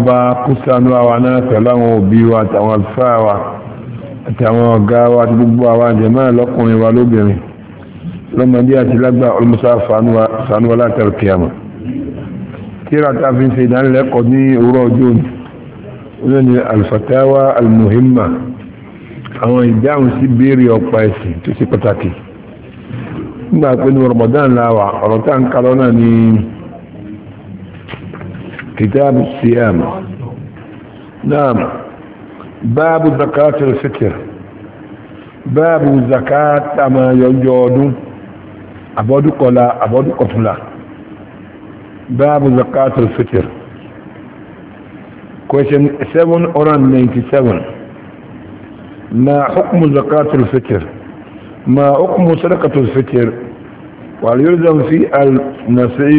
bá kó ṣàánú àwa náà pẹ̀lú àwọn òbí wa àtàwọn àlùfáà wa àti àwọn ọ̀gá wa àti gbogbo àwọn jàmáà lọ́kùnrin wa lóbìnrin lọ́mọdé àti lágbà olùmọ́sá ṣàánú wa láti al-qiyamah tíra tá fi ń ṣe ìdánilẹ́kọ̀ọ́ ní òwúrọ̀ ọjọ́ òní ní al-fatawa al-muhimma àwọn ìdáhùn sí béèrè ọ̀pá ẹ̀sìn tó ṣe pàtàkì nígbà pé ní Ramadan láwà ọ̀rọ̀ tá ń kalọ́ náà ní kitab as-siyam naam báàbù zakat al-fitr báàbù zakat àmà yọjọ́ ọdún àbọ́dúkọlá àbọ́dúkọtúlá báàbù zakat al-fitr question 797 ما حكم زكاة الفطر ما حكم صدقة الفطر وهل يلزم في النصيب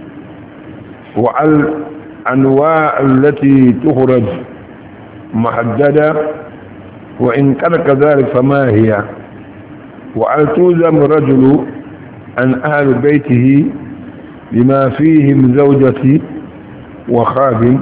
والأنواع التي تخرج محددة وإن كان كذلك فما هي وهل تلزم الرجل عن أهل بيته بما فيهم زوجتي وخادم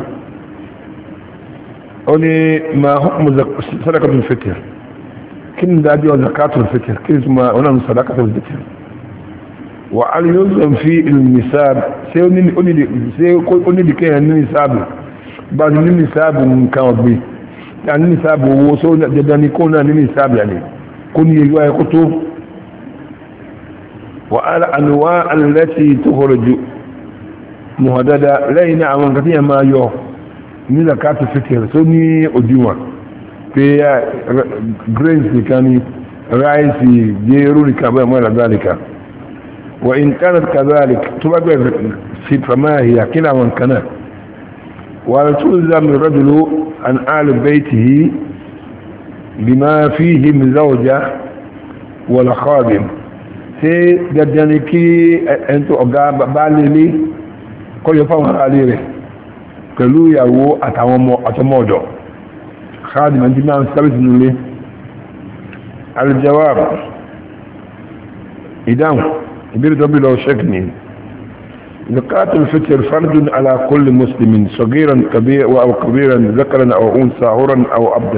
أولي ما حكم صدقة الفطر كم دادي وزكاة الفطر كم ما أولا صدقة الفطر وعلى يلزم في النساب سيقول لي كي النساب بعد النساب من كوضبي يعني النساب وصول جداني كون النساب يعني كون يجوا كتب وعلى أنواع التي تخرج مهددة لينا عن كثير ما يوه ní zakatu fitr tó ní òdiwọ̀n pé grains nìkan ni ráìsì gẹ́rù nìkan bẹ́ẹ̀ mọ́ ìlàdálìkà wà in kanat kadhalik tó bá gbẹ̀ fi famahiya kí ní àwọn kanáà wà tó zami rajulu an ali baitihi bima fihi min zawja wal khadim sai dandan kí ẹn tó ọ̀gá bá lélé kọ́ yọ fáwọn ará rẹ̀ pẹ̀lú ìyàwó àtọmọ ọ̀dọ̀ khadim àti náà sábẹ̀tì nílé aljawab ìdáhùn ìbírí tó bí lọ ṣẹ́kì زكاة الفطر فرض على كل مسلم صغيرا أو كبيرا ذكرا أو أنثى حرا أو عبدا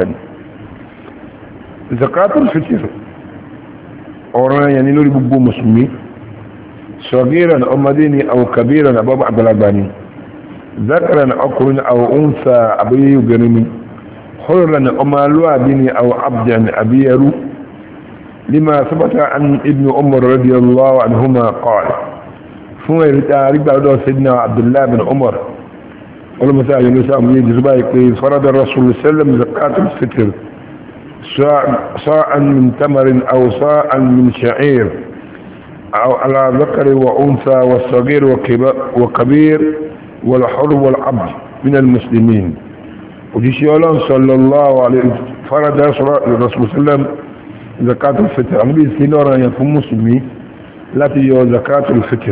زكاة الفطر أورانا يعني نوري ببو مسلمي صغيرا أو مديني أو كبيرا أبو عبد الأباني ذكرا أكرا أو أنثى أبي بني حرا أمالوا بني أو عبدا أبيرو لما ثبت عن ابن عمر رضي الله عنهما قال فهو ربع سيدنا عبد الله بن عمر ولما سأل النساء من يجزبائك فرض الرسول صلى الله عليه وسلم زكاة الفطر صاعا من تمر أو صاعا من شعير أو على ذكر وأنثى والصغير وكبير والحر والعبد من المسلمين وجيش الله صلى الله عليه فرض الرسول صلى الله عليه وسلم زكاة الفطر النبي سينورا يكون مسلمي لا تيو زكاة الفطر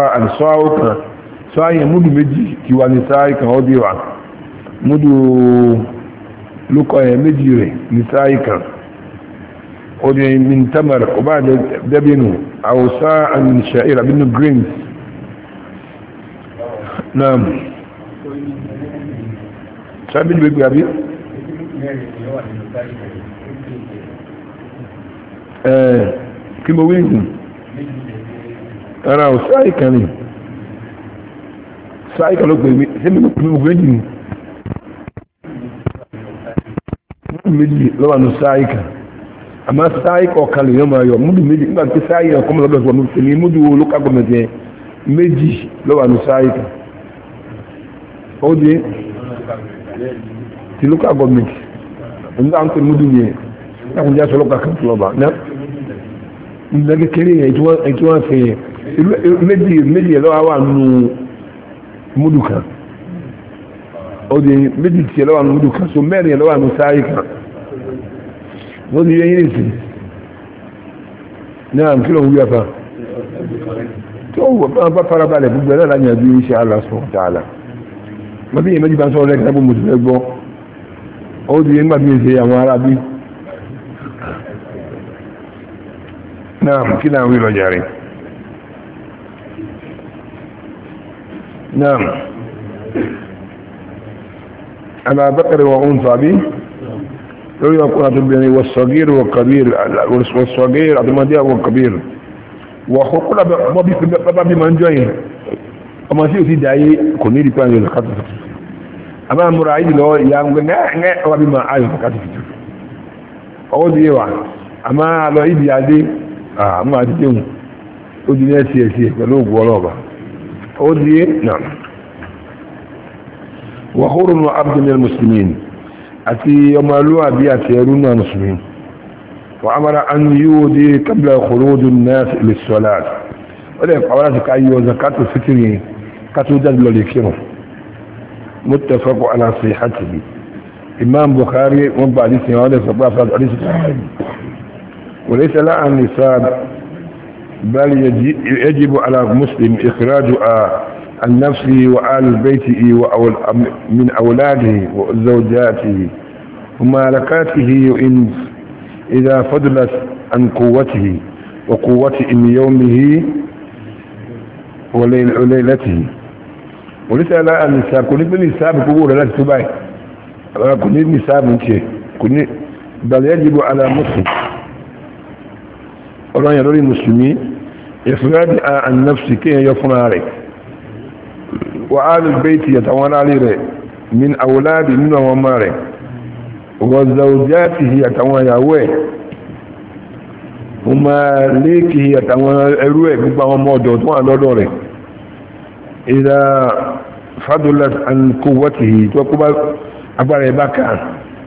سواء يمد مجي كيواني سايك هوديوا مدو لوكا يمجي نسايك ودي من تمر وبعد دبنو او ساعة من شعير بنو جرينز نعم سابين بيبي ابي kí mo wí nìkún ara ò sáìkà ní sáìkà ló pè mí sí mi mo méjì ní méjì lọ́wọ́ ní sáìkà àmá sáìkà ọ̀kan lè yọ máa yọ múdù méjì nígbà tí sáìkà ọkọ̀ mọ́lọ́dọ̀ tó wà ní tèmi múdù local government yẹn méjì lọ́wọ́ ní sáìkà ó dé ti local government nígbà ń pè múdù yẹn lákùnjẹ́ aṣọ local council ọba náà ìgbẹ́gẹ́ kéré yẹn tí wọ́n fi méjì ẹ̀lọ́wà wà nínú múdù kan ó di méjì tí ẹ̀lọ́wà nínú múdù kan so mẹ́rin ẹ̀lọ́wà nínú sáàrí kan wọ́n ti yẹ́ yìí sí náà kí ló ń wí ẹ̀fà tó wọ́n bá farabalẹ̀ gbogbo ẹ̀lọ́ láti yàjú iṣẹ́ Allah subhanahu wa ta'ala wọ́n bí yẹn méjì bá ń sọ̀rọ̀ lẹ́gbẹ̀ẹ́ bó mo ti fẹ́ gbọ́ ó di yẹn gbàgbé ṣe àwọn ará bí نعم كده ويلو جاري نعم على ذكر وأنثى به لو يكون تبني والصغير والكبير والصغير أدمادية والكبير وخلق بابا من جاي أما شيء في داعي كوني لبان يزكاة الفطر أما مراعي له يعمل نع وبما عايز زكاة الفطر أود يوع أما لو يدي عادي ما عادي أود ناسي بلوغ ولوبة أود نعم وحور وعبد من المسلمين أتي يمالوا بياتيرون المسلمين وأمر أن يودي قبل خروج الناس للصلاة ولكن قولاتك أيها زكاة الفطر كتوجد للكرم متفق على صحته إمام بخاري وبعد سنوات صباح حديث وليس لها النساب بل يجب على المسلم إخراج النفس وآل بيته من أولاده وزوجاته ومالكاته إذا فضلت عن قوته وقوة يومه وليلته وليس لا النساب كنت بالنساب قبول لا تباي كنت بالنساب بل يجب على مسلم ولن يرى المسلمين إخراج عن نفسه كي يفنى عليك وآل البيت يتوالى عليه من أولاد منه وماره وزوجاته يتوالى يويه وما ليكه يتوالى يرويه ببا وموجود وعلى إذا فضلت عن قوته وقبل أبار بكان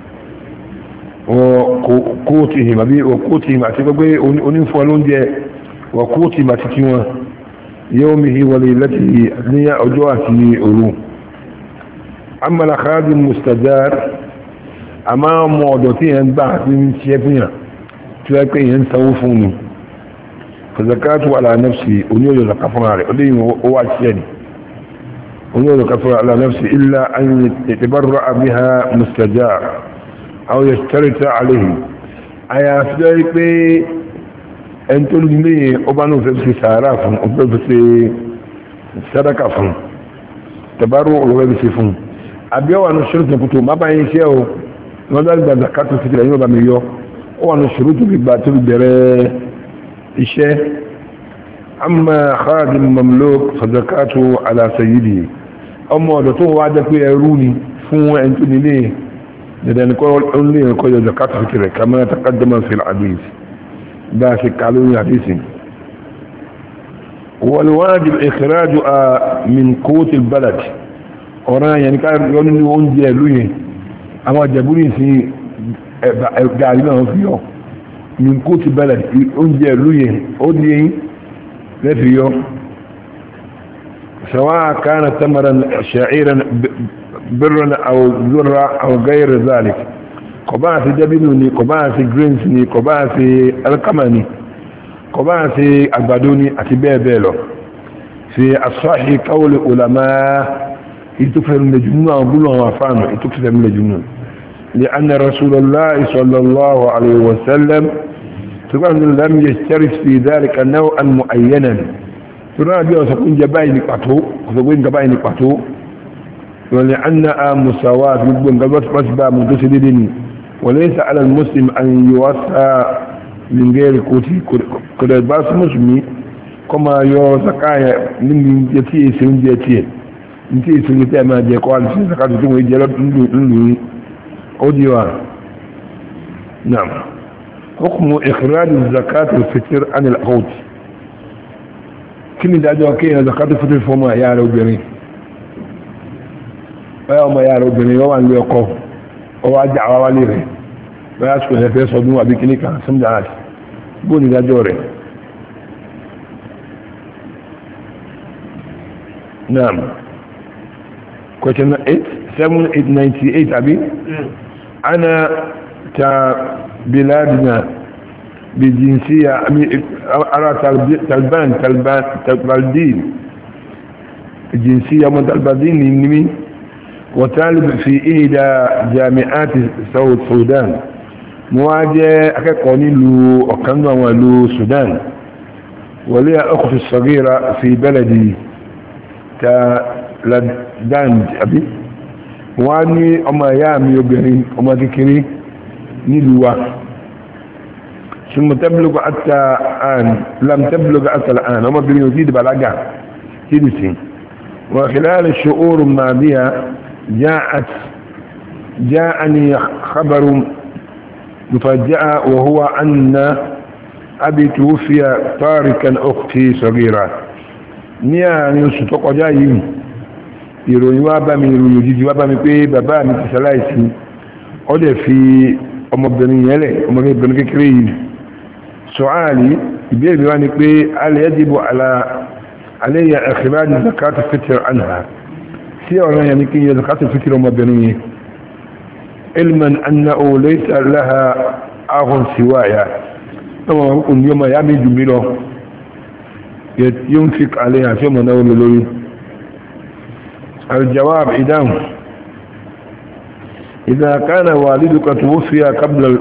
وقوتهم أتبقى ونفولون دي وقوتهم أتكيوه يومه وليلته لي أجواته أولو أما الأخادم مستدار أمام موضوعتين بعد من شيئا تلاقي ينسوفوني فزكاته على نفسي ونيوز الكفر عليه وليه هو الشيء ونيوز الكفر على نفسي إلا أن يتبرع بها مستجار أو يشترط عليه أي أفضل أنتم لي أبانو في سعرافهم أبانو في صدقافهم تبرع وغيرهم أبيو أن الشروط نكتو ما بين شيء نقدر بزكاة في العيون بمليون وأن الشروط بباتل بري الشيء أما خادم مملوك فزكاته على سيده أما ودتوه وعدك يروني فهو أنتم لي لأن كل زكاة فكرة كما تقدم في الحديث باشك علوي حديث والواجب إخراج من قوت البلد ورانا يعني كان يقول لي أنجي لوي أما جابوني في قاعدين فيه من قوت البلد أنجي لوي أنجي لا فيه سواء كان تمرا شعيرا برا أو ذرة أو غير ذلك قبعة جبنوني قبعة جرينسني قبعة الكماني قبعة البادوني أتباع بيلو في الصحيح قول العلماء يتكفر من الجنون وقولوا وفانوا يتكفر من الجنون لأن رسول الله صلى الله عليه وسلم تقول لم يشترط في ذلك نوعا معينا ترى بيو سكون جباين قطو سكون جباين قطو ولأنها مساواة يبقى قلبت مسبع متسددين وليس على المسلم أن يوسع من غير كوتي كده باس مسلمي كما يوسكايا من جتي سن جتي انتي سنتي ما جي قال في زكاه تو يجلب ندو اوديوا نعم حكم اخراج الزكاه الفطر عن العهود كل ده جو كاين زكاه الفطر فما يا لو بيري ọmọ ya rẹ̀ obìnrin wọ́n wà ní ọkọ̀ ọwọ́ ajá àwọn wálé rẹ̀ bẹ́yà sùn ẹ̀fẹ́ sọdún àbí kìíní kan sọ́mdà bóò ní ìdájọ́ rẹ̀ náà question 7898 àbí ana ta biladina bí jinsiya ara talbandin jinsiya mọ́ talbandin ni mi وطالب في إحدى جامعات سوء السودان مواجه أكاكوني لو أكانوا ولو السودان ولي أخت الصغيرة في بلدي تالداند أبي واني اما يامي وبيني اما ذكري نلوى ثم تبلغ حتى الآن لم تبلغ حتى الآن اما بني يزيد بلغة تلسين وخلال الشهور الماضية جاءني خبر مفاجأة وهو أن أبي توفي تاركا أختي صغيرة يعني ستوقع جايين ìròyìn wá bá mi ìròyìn òjijì wá bá mi pé bàbá mi ti ṣaláìsí ó dẹ̀ fi ọmọbìnrin yẹn lẹ̀ ọmọbìnrin kékeré yìí sọ́àlì ìbéèrè wá ni pé alẹ́ yajibu alayya ikhraj zakat fitr anha sí ọ̀rọ̀ yẹn ni kí yẹ zakat fitr ọmọbìnrin yẹn ilman annahu laysa laha akhun siwaya ọmọ òun yọmọ ya mi jù mí lọ yunfik alayha sí ọmọ náà lórí الجواب إذا كان والدك توفي قبل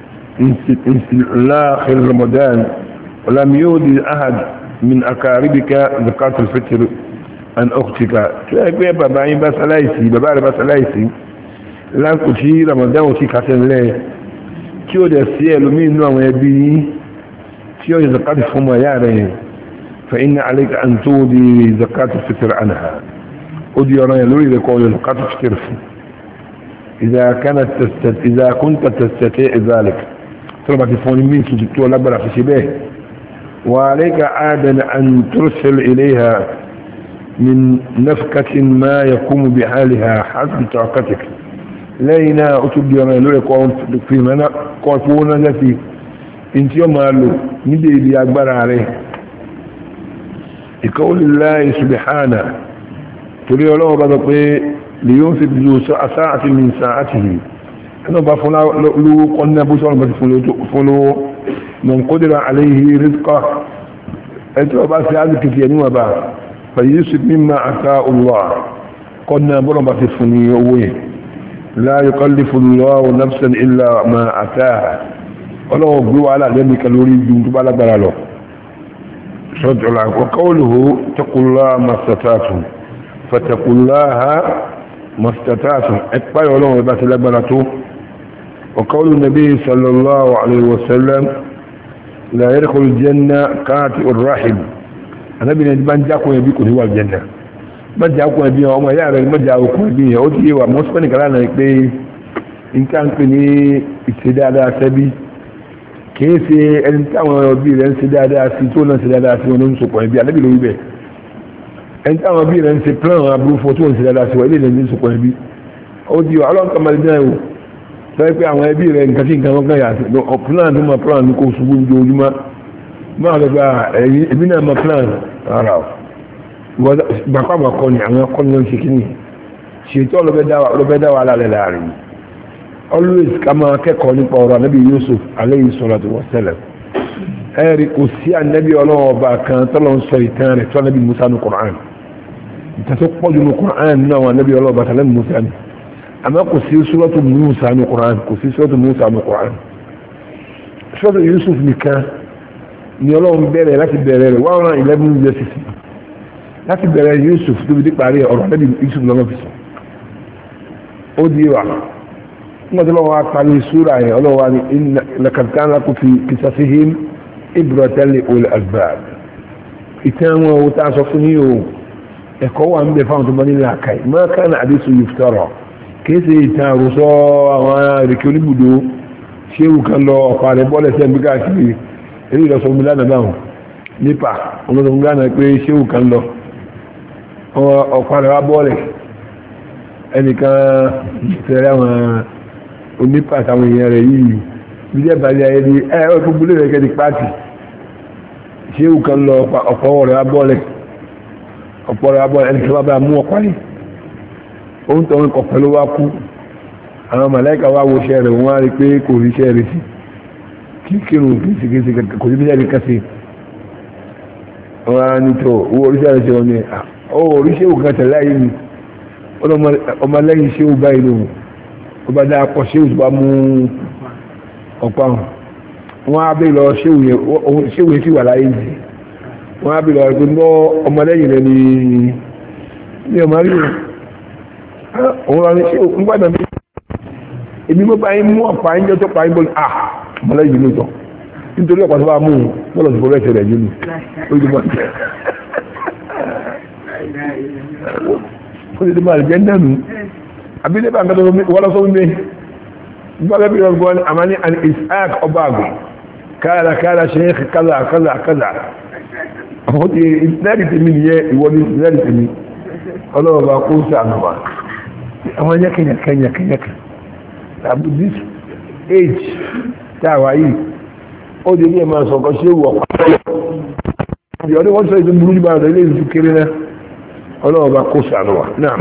انسلاخ رمضان ولم يودي أحد من أقاربك زكاة الفطر عن أختك تلاقي بابا بس لايسي لا كشي رمضان وشي كاتن له كيو ده سيلو مين نوع يبي كيو زكاة فما يعني فإن عليك أن تودي زكاة الفطر عنها ودي أنا يلوري يقول زكاة الفطر إذا كنت تستطيع ذلك طلبة تفون مين سجدتوا لبرا في شبه وعليك عادا أن ترسل إليها من نفكة ما يقوم بحالها حسب طاقتك لينا أتبدي أنا يلوري في منا قوتونا التي انت يوم قالوا ندي بي أكبر عليه يقول الله سبحانه تريد الله بدأ لينفق ذو ساعة من ساعته أنا بفلا لو قلنا بوصل فلو من قدر عليه رزقه أنت بس هذا كثير وبا فيسب مما أتاه الله قلنا برم بتفني وين لا يكلف الله نفسا إلا ما أتاها ولو بلو على ذلك الوري جنت بالا بلاله شرط الله وقوله اتقوا الله ما استطعتم فاتقوا الله ما استطعتم اكبر ولو يبات لبنته وقول النبي صلى الله عليه وسلم لا يدخل الجنة قاطع الرحم النبي نجبان جاكم يبيكم هو الجنة ما جاكم يبيها وما يعرف ما جاكم يبيها ودي ومصبني كلانا يكبي إن كان كني استدادة سبي كيف انت ويبير انسدادة سيتونا انسدادة سيوننسكم يبيها النبي لو يبيه ẹni tí àwọn bí rẹ̀ ń ṣe plan aburú fún tó ń ṣe dáadáa sí wa ilé ìlẹ̀ ní ìsopọ̀ ẹbí ó di ọlọ́nkà malibíà ìwò sọ pé àwọn ẹbí rẹ̀ nǹkan tí nǹkan kan yà sí plan tó máa plan ní kò ṣubú ojoojúmọ́ máa lọ gba ẹbí náà máa plan ara ọ̀ gbàpá àmàkọ ni àwọn akọni wọn ṣe kíní ṣètò ọlọ́bẹ̀ dá wà lálẹ́ láàrin always ká máa kẹ́kọ̀ọ́ nípa ọ̀rọ̀ anábì Yusuf alayhi salatu wa salam ẹ̀rí kò sí anábì ọlọ́wọ́ ọba kan tọ́lọ́ ń sọ ìtàn rẹ̀ tó anábì Musa ní Qur'an ìtàtọ́ pọ̀jù ní Qur'an náà wọn anábì ọlọ́wọ́ bàtà lẹ́nu Musa ní àmọ́ kò sí suratu Musa ní Qur'an kò sí suratu Musa ní Qur'an suratu Yusuf nìkan ni ọlọ́wọ́ bẹ̀rẹ̀ láti bẹ̀rẹ̀ rẹ̀ 111 years láti bẹ̀rẹ̀ Yusuf tó fi dé parí ọ̀rọ̀ anábì Yusuf lọ́wọ́ fi sọ ó di wa nígbà tó lọ́wọ́ parí súra yẹn ọlọ́wọ́ ni laqad kana lakum fi qisasihim ibratan li ulil albab ìtàn wọn ò tá a sọ fún yín o ẹ̀kọ́ wà ń bẹ fáwọn tó bá nílẹ̀ àkàì ma kana hadithu yuftara kìí ṣe ìtàn àròsọ àwọn èrèké oníbùdó ṣéwù kan lọ ọ̀pá rẹ̀ bọ́lẹ̀ sẹ́ńbí káàkiri èyí lọ sọ fún mi lánàá báwọn nípa ọmọdé gánà pé ṣéwù kan lọ ọ̀pá rẹ̀ wá bọ́ọ̀lẹ̀ ẹnìkan tẹ̀lé àwọn onípa àtàwọn èèyàn rẹ̀ yìí bí jẹ́ balẹ̀ ayé ni gbogbo lè rẹ̀ kẹ́ di pàtì ṣéwù kan lọ ọ̀pọ̀ rẹ̀ wá bọ́ọ̀lẹ̀ ẹnìkan wá bá mú ọ̀pá yìí ó ń tọrin kọ̀pẹ́ ló wá kú àwọn màláìka wá wo iṣẹ́ rẹ̀ wọ́n á rí pé kò rí iṣẹ́ rẹ̀ sí kíkírun kìí kò sí bíṣẹ́ rẹ̀ kẹsì wọ́n á ní tó owó oríṣẹ́ rẹ̀ ṣe wọ́n ní oríṣẹ́ òkú kan tẹ̀lé ayé mi ọmọlẹ́yìn ṣéwù báyìí lòun ó bá dáa pọ̀ ṣéwù tó bá mú ọ̀pá hàn wọ́n á bèèrè lọ ṣéwù yẹn sì wà láyé yìí wọ́n á bèèrè lọ pé mọ́ ọmọlẹ́yìn rẹ̀ ní ọmọ rí òun rà ní ṣé òun gbàdọ̀ mi èmi mo bá yín mú ọ̀pá yín jẹ́ tó pa yín bọ́ọ̀lù mọ́lá yìí ló tọ̀ nítorí ọ̀pá tó bá mú un bọ́ọ̀lù tó fọwọ́ ẹ̀sẹ̀ rẹ̀ nínú ojúmọ́ ó ti dé máa jẹ́ nẹ́nu àbílẹ̀ bá ń gbọ́dọ̀ wọ́n lọ sọ wípé nígbà bẹ́ẹ̀ bí wọ́n gbọ́ àmàní àni Isaac ọba àgbẹ̀ kára sheikh kaza àwọn ti ìsinẹ́rì tèmi nìyẹn ìwọ ní ìsinẹ́rì tèmi ọlọ́wọ́ bá kó sí àná wa àwọn yẹ́kẹ̀yẹ̀kẹ̀yẹ̀kẹ̀yẹ̀ àbú this age táwa yìí ó di ní ẹ̀ máa sọ̀kọ́ sí ewu ọ̀pá tọ́lọ̀ ọdún wọ́n sọ ìdí burú nígbà rẹ̀ ilé ìlú kéré náà ọlọ́wọ́ bá kó sí àná wa náà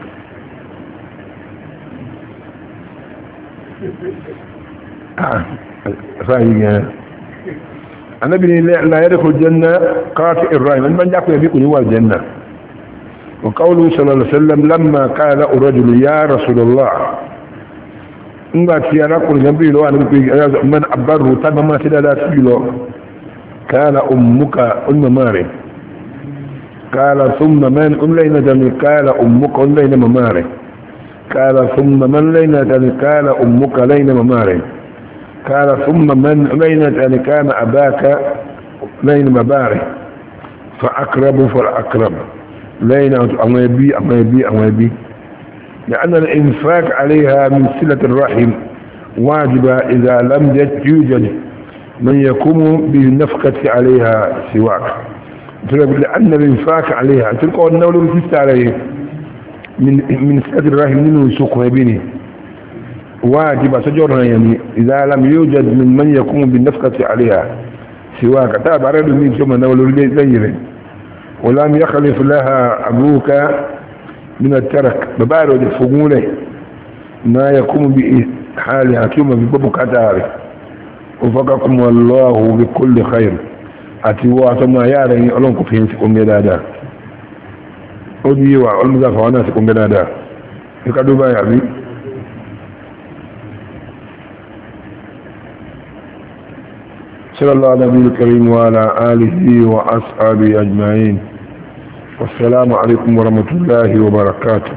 فاهم النبي لا يدخل الجنة قاطع الرحم من جاء يبيكم هو الجنة وقوله صلى الله عليه وسلم لما قال الرجل يا رسول الله إن في رقل جنبي له من أبره تم ما كده لا تجيله قال أمك أم ماري قال ثم من لين دمي قال أمك لين مماري قال ثم من لين دمي قال أمك لين مماري قال ثم من بينت أن كان أباك لين مبارك فأقرب فالأقرب لين أميبي لأن الإنفاق عليها من صلة الرحم واجبة إذا لم يوجد من يقوم بالنفقة عليها سواك لأن الإنفاق عليها تلقوا النولة بسيطة عليه من صلة الرحم منه يسوق بينه واجب سجرها يعني إذا لم يوجد من يقوم بالنفقة عليها سواك تابع رجل من ثم نولوا زيره ولم يخلف لها أبوك من الترك ببارد الفقولة ما يقوم بحالها ثم ببابك أتاري وفقكم الله بكل خير أتوا ثم ياري ألونكم في نسكم بلادا أديوا المضافة وناسكم بلادا يقعدوا بايع بي صلى الله على نبي الكريم وعلى آله وأصحابه أجمعين والسلام عليكم ورحمة الله وبركاته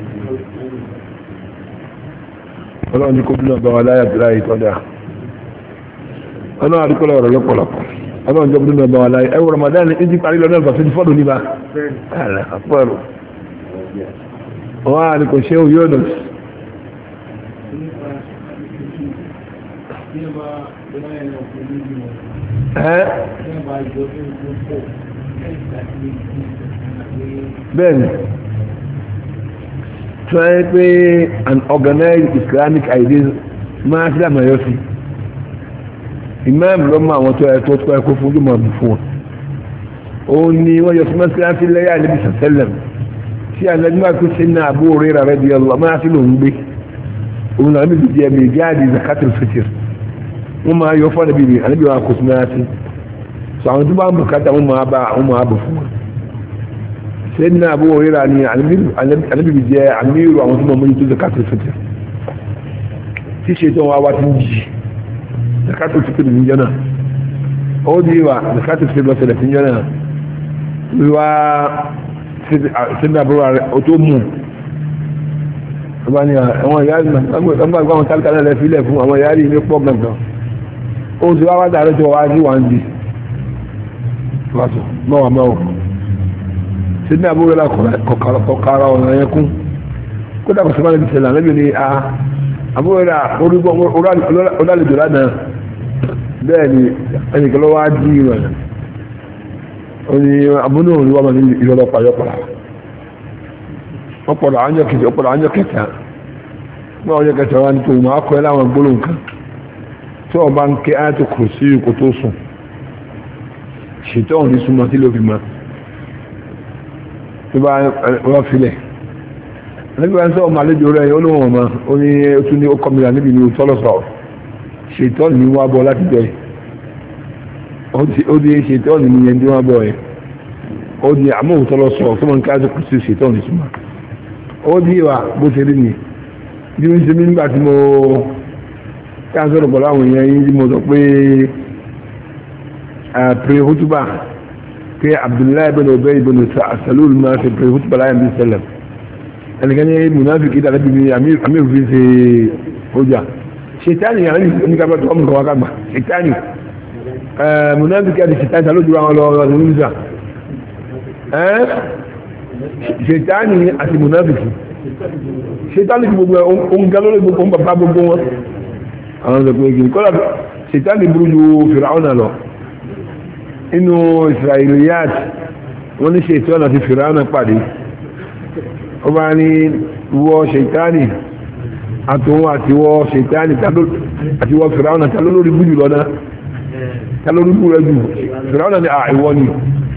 ọlọ́run ní kó bí náà bá wà láyà bí láyé tọ́dá ọlọ́run àdúkọ́ lọ́rọ̀ lọ́pọ̀lọpọ̀ ọlọ́run jọ bí náà bá wà láyé ẹwọ Ramadan ní ti parí lọ́nà ìgbà 24 níbà àpọ̀rọ̀ wọ́n á ní kò ṣe òyò ọ̀nà bẹ́ẹ̀ni try pé an organized Islamic ideas máa sí àmà yọ́ sí imam lọ́mọ àwọn tó ẹ̀ tó ẹ̀kọ́ fún ojúmọ̀ bù fún wọn òun ni wọ́n yọ sí mọ́síláńtì lẹ́yà níbi sàtẹ́lẹ̀m tí àlẹ́gbẹ́ kó sí ní Abu Hurairah radiyallahu máa sí lòun gbé òun náà níbi jẹ́ mi gáàdì zakatul fitr wọ́n máa yọ fún àdébìbì àdébìbì wọn kò sí náà sí so àwọn tó bá ń bùkátà wọ́n máa bù fún wọn سيدنا أبو هريرة النبي بيجي عمير وعمر مؤمن زكاة الفطر في شيء وعوات نجي زكاة الفطر من جنة أودي زكاة الفطر مثلا في جنة سيدنا أبو هريرة أتومو طبعا àwọn ìyá ìgbà àwọn àwọn tálkà náà lẹ́fílẹ̀ fún àwọn ìyá ìní pọ̀ gangan ó ti wá wá dáadọ́ tí wọ́n wá sí wọ́n ń di mọ́wàá mọ́wàá sidna Abu Hurairah kọkàrà ọ̀nà yẹn kún kó dàkọ̀ sọ́mọ́ níbi sẹ́lá lẹ́bí ni a Abu Hurairah orálejò lánàá bẹ́ẹ̀ ni ẹnìkan lọ́wọ́ á dí rẹ̀ ó ní abúlé òun wọ́n ní ìrọ̀lọ́pàá yọpọ̀lá ọpọlọ àjọ kẹta ní ọjọ́ kẹta wá ní tó máa kọ́ ẹ láwọn gbólóhùn kan tí wọ́n bá ń ké áyàtò kò sí ikú tó sùn ṣètò ọ̀hún ní súnmọ́ sí ló fi máa tó bá wọ́n filẹ̀ níbi wọn sọ ọmọ àlejò rẹ̀ olóhùn ọmọ ó ní ó tún ní ó kọ́ mìíràn níbi ní tọ́lọ́sọ̀ ṣètọ́ọ̀nù ní wọ́n bọ́ láti jọ ẹ̀ ó di ṣètọ́ọ̀nù ní ẹni tí wọ́n bọ́ ẹ̀ ó di àmóhùn tọ́lọ́sọ̀ tó mọ̀ ní káàdì kùsù ṣètọ́ọ̀nù súnmọ́ ó di wà bó ṣe rí ni bí wọ́n ṣe mí nígbà tí mo káàsọ̀rọ̀ pọ̀ láwọn èèyàn yìí tí mo sọ pé pre-hutuba pé Abdullahi bin Ubay bin Salul máa ṣe pre-hutuba láyé bí sẹlẹ̀m ẹnikẹ́ni munafiki dàbí bí amir fi ṣe ọjà ṣètánì yàrá ní kábà tó ọmọ kan wákàgbà ṣètánì munafiki àti ṣètánì tà lójú àwọn ọlọ́wọ́ ọdún nígbà ṣètánì àti munafiki ṣètánì ti gbogbo oúnjẹ lórí gbogbo ń bàbá gbogbo wọn àwọn ọ̀dọ̀ pé kìí kọ́lá ṣètánì burú ju fìràwọ̀nà lọ inú israeliyat wọ́n ní ṣètánì àti fìràwọ̀nà pàdé ó bá ní wọ ṣètánì àtòun àti wọ ṣètánì àti wọ fìràwọ̀nà tàló lórí bú jù lọ́nà tàló lórí bú rẹ jù fìràwọ̀nà ní àìwọ́ ni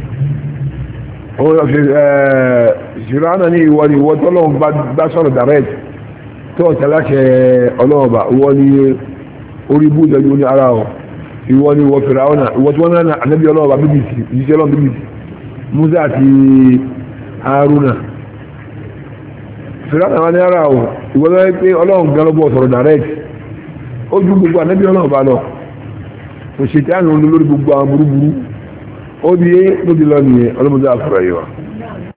fìràwọ̀nà ní ìwọ ni ìwọ tọ́lọ́wọ́ bá sọ̀rọ̀ direct tó tẹ́láṣẹ ọlọ́ọ̀bà ìwọ ni orí bú jù ní ara ọ̀ ìwọ ni ìwọ fìràwọ̀nà ìwọ tí wọ́n náà ànábì ọlọ́ọ̀bà bbc ìṣẹ́ ọlọ́ọ̀ bbc Musa àti Haruna fìràwọ̀nà wọn ní ara ọ̀ ìwọ lọ́wọ́ pé ọlọ́run galọ́bọ̀ sọ̀rọ̀ direct ó ju gbogbo ànábì ọlọ́ọ̀bà lọ kò ṣe tí a ń lò lórí gbogbo àwọn burúburú ó di é ló di lọ nìyẹn ọlọ́mọdé àfúrà yìí wa.